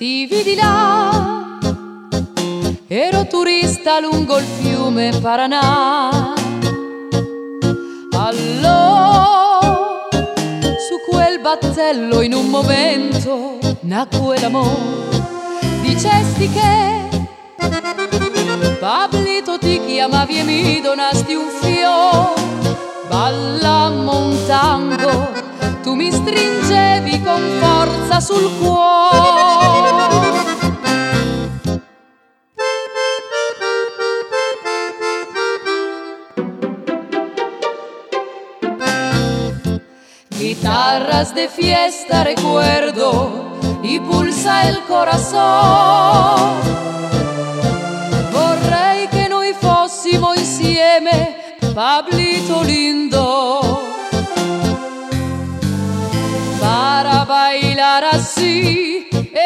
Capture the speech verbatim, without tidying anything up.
ti vidi là, ero turista lungo il fiume Paraná. Allora, su quel battello in un momento nacque l'amore. Dicesti che Pablito ti chiamavi e mi donasti un fiore. Ballammo un tango, tu mi stringevi con forza sul cuore. Guitarras de fiesta recuerdo y pulsa el corazón. Vorrei che noi fossimo insieme, Pablito lindo, para bailar así